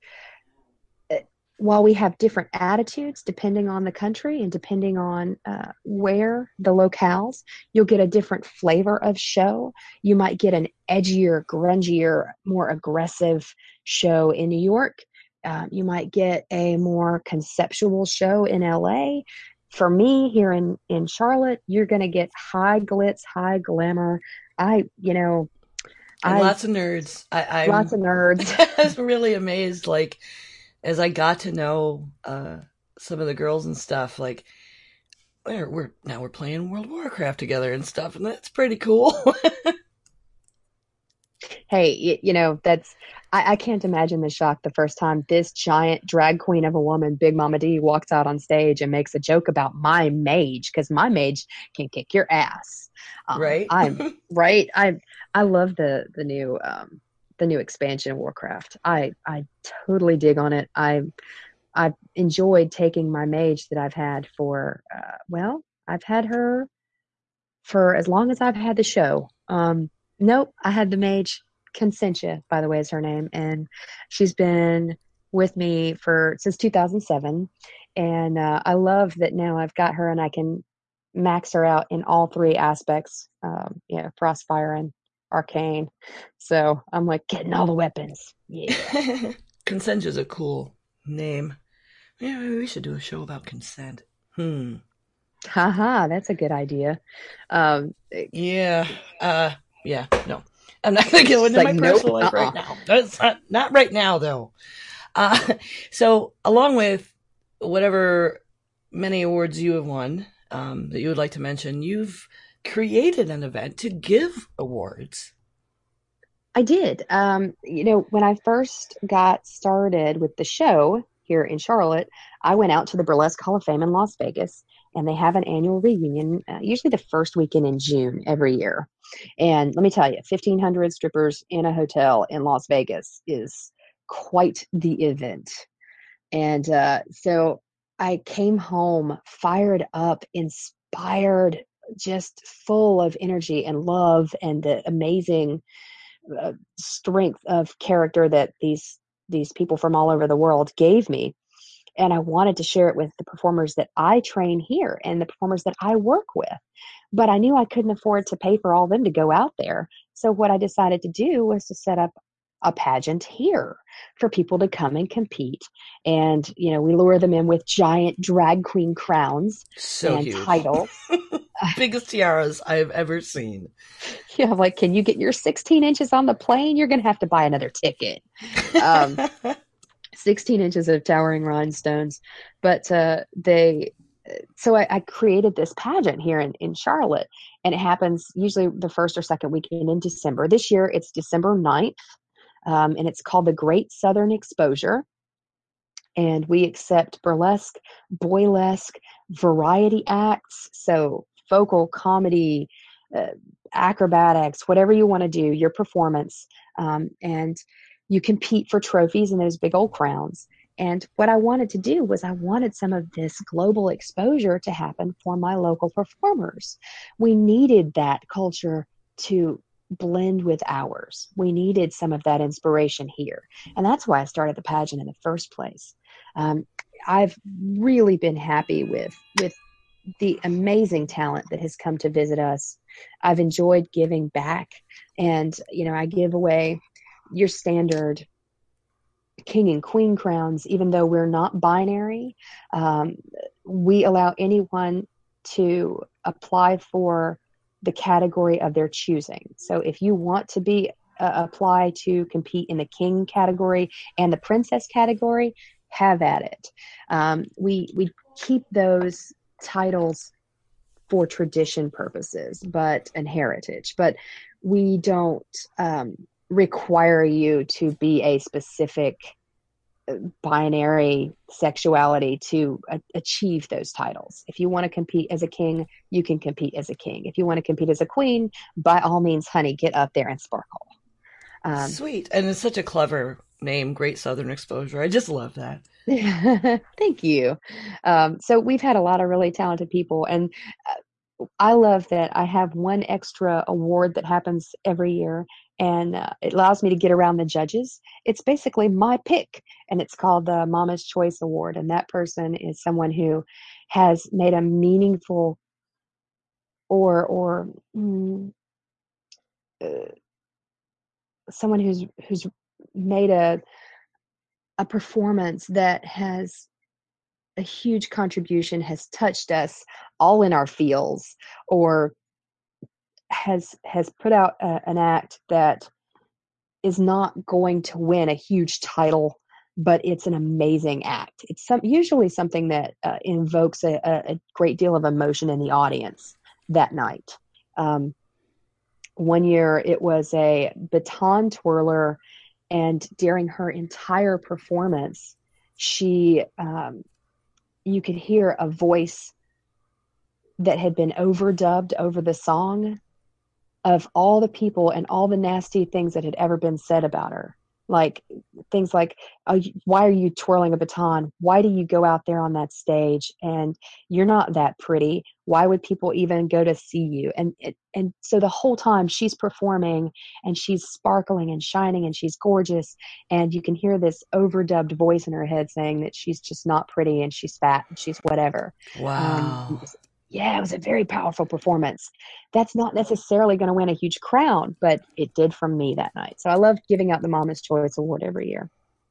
uh, while we have different attitudes depending on the country and depending on uh, where the locales, you'll get a different flavor of show. You might get an edgier, grungier, more aggressive show in New York. Um, you might get a more conceptual show in L A. For me, here in in Charlotte, you're going to get high glitz, high glamour. I, you know, And I lots of nerds. I, lots I'm of nerds. I was really amazed. Like as I got to know uh, some of the girls and stuff, like we're, we're now we're playing World of Warcraft together and stuff, and that's pretty cool. Hey, y- you know, that's I, I can't imagine the shock the first time this giant drag queen of a woman, Big Mama D, walks out on stage and makes a joke about my mage because my mage can kick your ass. Um, Right? I'm right. I I love the the new um the new expansion of Warcraft. I I totally dig on it. I I've enjoyed taking my mage that I've had for uh, well, I've had her for as long as I've had the show. Um, nope, I had the mage. Consentia, by the way, is her name, and she's been with me for since two thousand seven. And uh, I love that now I've got her and I can max her out in all three aspects. Um, yeah, Frostfire and Arcane. So I'm like getting all the weapons. Yeah. Consent is a cool name. Yeah, maybe we should do a show about consent. Hmm. Haha, that's a good idea. Um, Yeah. Uh. Yeah. No. I'm not gonna go she's into like, my nope, personal life right uh-uh. now. That's not, not right now, though. Uh. So, along with whatever many awards you have won um, that you would like to mention, you've created an event to give awards. I did. Um, you know, when I first got started with the show here in Charlotte, I went out to the Burlesque Hall of Fame in Las Vegas, and they have an annual reunion, uh, usually the first weekend in June every year. And let me tell you, fifteen hundred strippers in a hotel in Las Vegas is quite the event. And uh, so I came home fired up, inspired, just full of energy and love and the amazing uh, strength of character that these these people from all over the world gave me, and I wanted to share it with the performers that I train here and the performers that I work with. But I knew I couldn't afford to pay for all of them to go out there. So what I decided to do was to set up a pageant here for people to come and compete. And, you know, we lure them in with giant drag queen crowns So and huge. titles. Biggest tiaras I have ever seen. Yeah, I'm like, can you get your sixteen inches on the plane? You're going to have to buy another ticket. Um, sixteen inches of towering rhinestones. But uh, they, so I, I created this pageant here in, in Charlotte, and it happens usually the first or second weekend in December. This year it's December ninth, um, and it's called the Great Southern Exposure. And we accept burlesque, boylesque, variety acts. So vocal comedy, uh, acrobatics, whatever you want to do, your performance. Um, and you compete for trophies and those big old crowns. And what I wanted to do was I wanted some of this global exposure to happen for my local performers. We needed that culture to blend with ours. We needed some of that inspiration here. And that's why I started the pageant in the first place. Um, I've really been happy with with the amazing talent that has come to visit us. I've enjoyed giving back, and you know, I give away your standard king and queen crowns, even though we're not binary. Um, we allow anyone to apply for the category of their choosing. So if you want to be uh, apply to compete in the king category and the princess category, have at it. Um, we we keep those titles for tradition purposes, but and heritage, but we don't um, require you to be a specific binary sexuality to a- achieve those titles. If you want to compete as a king, you can compete as a king. If you want to compete as a queen, by all means, honey, get up there and sparkle. Um, Sweet. And it's such a clever name, Great Southern Exposure. I just love that. Thank you. Um, so we've had a lot of really talented people, and uh, I love that I have one extra award that happens every year, and uh, it allows me to get around the judges. It's basically my pick, and it's called the Mama's Choice Award. And that person is someone who has made a meaningful or or mm, uh, someone who's who's made a a performance that has a huge contribution, has touched us all in our feels, or has has put out a, an act that is not going to win a huge title, but it's an amazing act. It's some usually something that uh, invokes a, a great deal of emotion in the audience that night. Um, one year it was a baton twirler, and during her entire performance, she um, you could hear a voice that had been overdubbed over the song of all the people and all the nasty things that had ever been said about her. Like things like, oh, why are you twirling a baton? Why do you go out there on that stage? And you're not that pretty. Why would people even go to see you? And it, and so the whole time she's performing and she's sparkling and shining and she's gorgeous. And you can hear this overdubbed voice in her head saying that she's just not pretty and she's fat and she's whatever. Um, Wow. yeah, it was a very powerful performance. That's not necessarily going to win a huge crown, but it did for me that night. So I love giving out the Mama's Choice Award every year.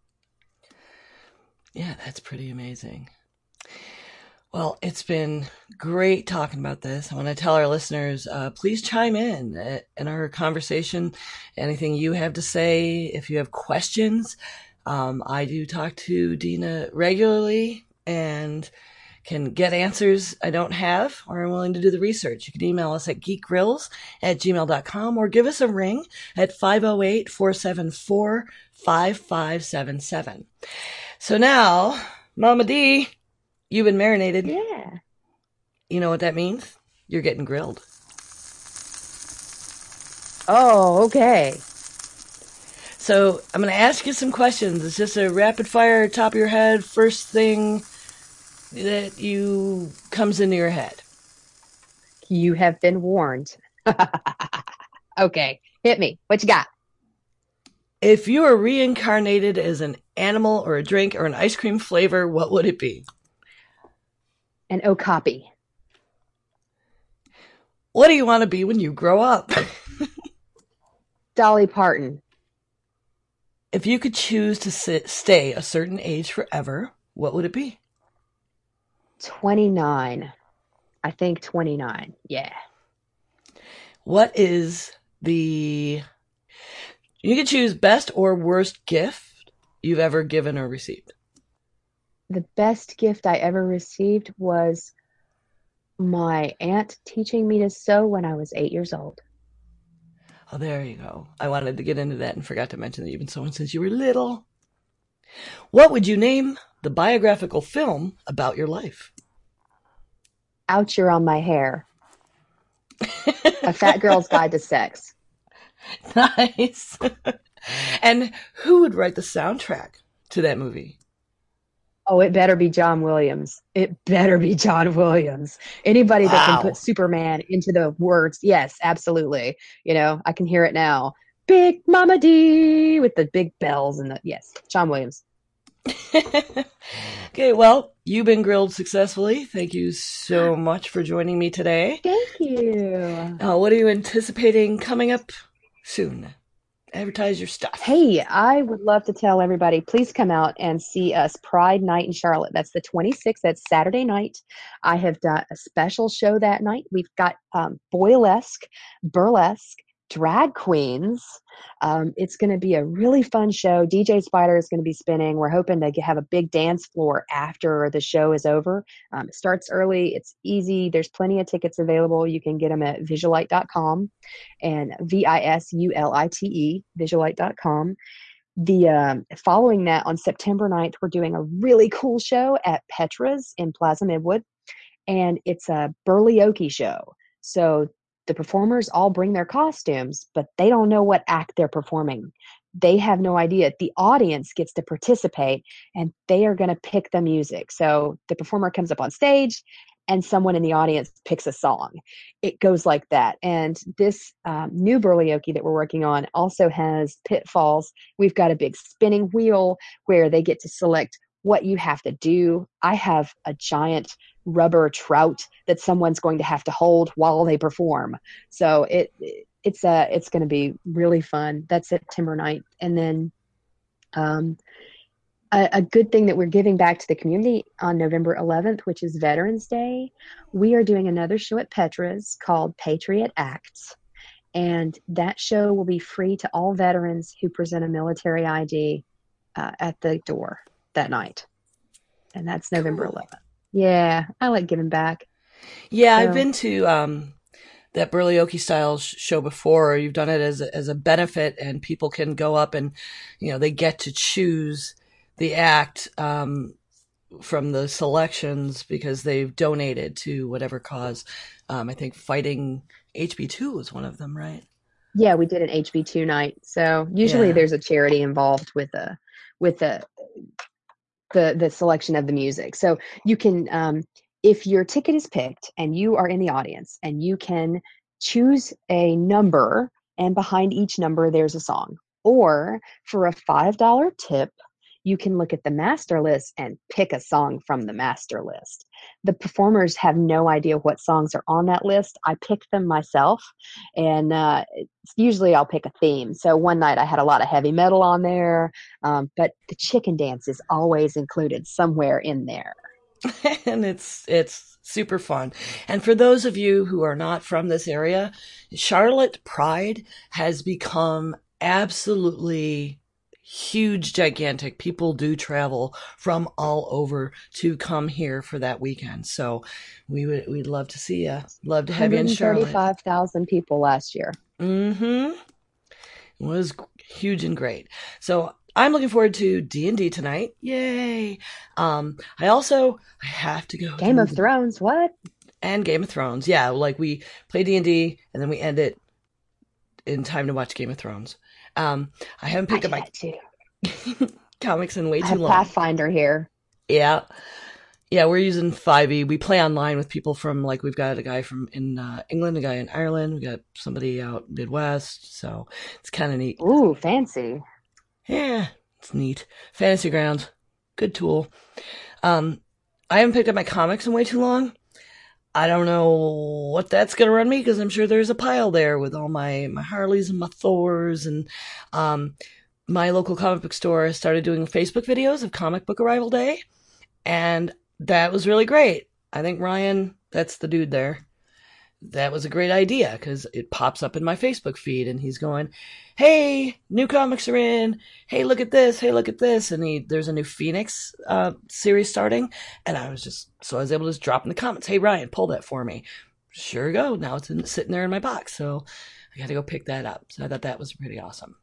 Yeah, that's pretty amazing. Well, it's been great talking about this. I want to tell our listeners, uh, please chime in in our conversation. Anything you have to say, if you have questions. Um, I do talk to Dina regularly and can get answers I don't have or I'm willing to do the research. You can email us at geekgrills at gmail dot com or give us a ring at five oh eight, four seven four, five five seven seven. So now, Mama D, you've been marinated. Yeah. You know what that means? You're getting grilled. Oh, okay. So I'm going to ask you some questions. It's just a rapid fire, top of your head, first thing that you comes into your head. You have been warned. Okay, hit me. What you got? If you were reincarnated as an animal or a drink or an ice cream flavor, what would it be? An okapi. What do you want to be when you grow up? Dolly Parton. If you could choose to sit, stay a certain age forever, what would it be? twenty-nine. I think twenty-nine. Yeah. What is the... You could choose best or worst gift you've ever given or received. The best gift I ever received was my aunt teaching me to sew when I was eight years old. Oh, there you go. I wanted to get into that and forgot to mention that you've been sewing since you were little. What would you name the biographical film about your life? Out, you're on my hair. A Fat Girl's Guide to Sex. Nice. And who would write the soundtrack to that movie? Oh, it better be John Williams. It better be John Williams. Anybody that can put Wow. Superman into the words, yes, absolutely. You know, I can hear it now. Big Mama D with the big bells and the yes, John Williams. Okay, well, you've been grilled successfully. Thank you so much for joining me today. Thank you. Uh, what are you anticipating coming up soon? Advertise your stuff. Hey, I would love to tell everybody, please come out and see us Pride Night in Charlotte. That's the twenty-sixth. That's Saturday night. I have done a special show that night. We've got um, boylesque, burlesque, drag queens. Um, it's going to be a really fun show. D J Spider is going to be spinning. We're hoping to have a big dance floor after the show is over. Um, it starts early. It's easy. There's plenty of tickets available. You can get them at visualite dot com and V I S U L I T E, visualite dot com. The um, following that on September ninth, we're doing a really cool show at Petra's in Plaza Midwood, and it's a Burlioke show. So the performers all bring their costumes, but they don't know what act they're performing. They have no idea. The audience gets to participate, and they are going to pick the music. So the performer comes up on stage, and someone in the audience picks a song. It goes like that. And this um, new Burlioke that we're working on also has pitfalls. We've got a big spinning wheel where they get to select what you have to do. I have a giant rubber trout that someone's going to have to hold while they perform. So it it's a it's going to be really fun. That's September ninth. And then um, a, a good thing that we're giving back to the community on November eleventh, which is Veterans Day. We are doing another show at Petra's called Patriot Acts. And that show will be free to all veterans who present a military I D uh, at the door that night. And that's November Cool. eleventh. Yeah, I like giving back. Yeah, I've So, been to um, that Burlioke style sh- show before. You've done it as a, as a benefit, and people can go up and, you know, they get to choose the act um, from the selections because they've donated to whatever cause. Um, I think fighting H B two was one of them, right? yeah, we did an H B two night. So usually Yeah. there's a charity involved with the with the the the selection of the music. So you can um if your ticket is picked and you are in the audience and you can choose a number and behind each number there's a song. Or for a five dollar tip, you can look at the master list and pick a song from the master list. The performers have no idea what songs are on that list. I picked them myself, and uh, usually I'll pick a theme. So one night I had a lot of heavy metal on there, um, but the chicken dance is always included somewhere in there. And it's it's super fun. And for those of you who are not from this area, Charlotte Pride has become absolutely huge, gigantic. People do travel from all over to come here for that weekend. So we would we'd love to see you. Love to have you in Charlotte. one hundred thirty-five thousand people last year. Mm-hmm. It was huge and great. So I'm looking forward to D and D tonight. Yay! Um, I also I have to go Game do of the Thrones, what? and Game of Thrones. Yeah, like we play D and D and then we end it in time to watch Game of Thrones. Um, I haven't I picked up do my that too. comics in way I too have long. Pathfinder here. Yeah, yeah, we're using five e. We play online with people from like we've got a guy from in uh, England, a guy in Ireland, we got somebody out Midwest. So it's kind of neat. Ooh, fancy. Yeah, it's neat. Fantasy Grounds, good tool. Um, I haven't picked up my comics in way too long. I don't know what that's gonna run me because I'm sure there's a pile there with all my my Harleys and my Thors and um my local comic book store started doing Facebook videos of comic book arrival day, and that was really great. I think Ryan, that's the dude there. That was a great idea because it pops up in my Facebook feed and he's going, "Hey, new comics are in. Hey, look at this. Hey, look at this." And he, there's a new Phoenix uh, series starting. And I was just, so I was able to just drop in the comments, "Hey, Ryan, pull that for me." Sure go. Now it's in, sitting there in my box. So I got to go pick that up. So I thought that was pretty awesome.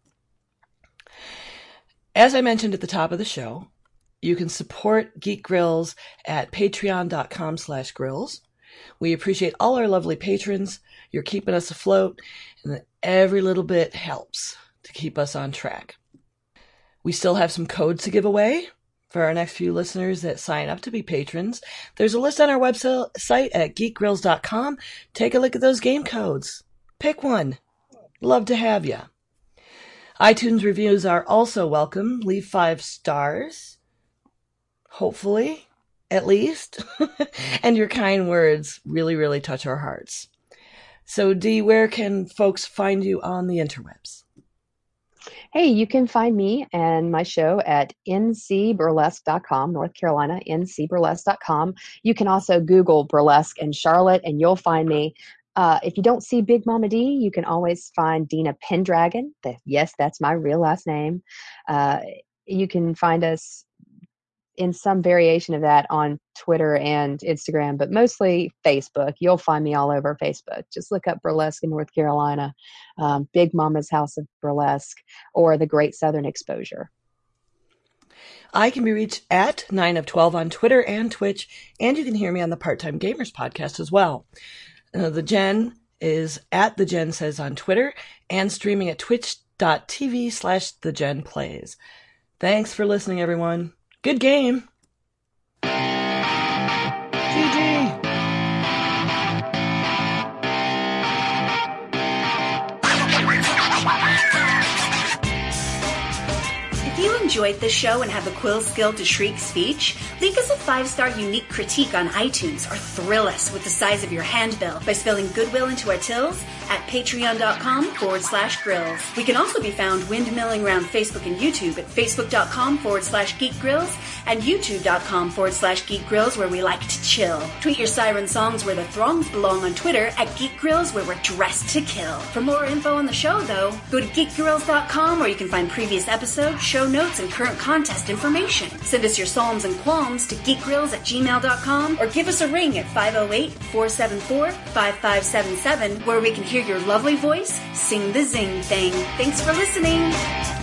As I mentioned at the top of the show, you can support Geek Grills at patreon.com slash grills. We appreciate all our lovely patrons. You're keeping us afloat, and every little bit helps to keep us on track. We still have some codes to give away for our next few listeners that sign up to be patrons. There's a list on our website at geek grills dot com. Take a look at those game codes. Pick one. Love to have you. iTunes reviews are also welcome. Leave five stars. Hopefully, at least. And your kind words really, really touch our hearts. So, Dee, where can folks find you on the interwebs? Hey, you can find me and my show at n c burlesque dot com, North Carolina, n c burlesque dot com. You can also Google Burlesque in Charlotte, and you'll find me. Uh, if you don't see Big Mama D, you can always find Dina Pendragon. That, yes, that's my real last name. Uh, you can find us in some variation of that on Twitter and Instagram, but mostly Facebook. You'll find me all over Facebook. Just look up Burlesque in North Carolina, um, Big Mama's House of Burlesque, or the Great Southern Exposure. I can be reached at nine of twelve on Twitter and Twitch, and you can hear me on the Part-Time Gamers podcast as well. Uh, the Jen is at the Jen Says on Twitter and streaming at twitch.tv slash the Jen Plays. Thanks for listening, everyone. Good game. G G. If you enjoyed this show and have the quill skill to shriek speech, leave us a five-star unique critique on iTunes or thrill us with the size of your handbill by spelling goodwill into our tills at patreon.com forward slash grills. We can also be found windmilling around Facebook and YouTube at facebook.com forward slash geek grills and youtube.com forward slash geek grills, where we like to chill. Tweet your siren songs where the throngs belong on Twitter at geek grills, where we're dressed to kill. For more info on the show, though, go to geek grills dot com, where you can find previous episodes, show notes, and current contest information. Send us your psalms and qualms to geekgrills at gmail dot com, or give us a ring at five oh eight, four seven four, five five seven seven, where we can hear your lovely voice sing the zing thing. Thanks for listening.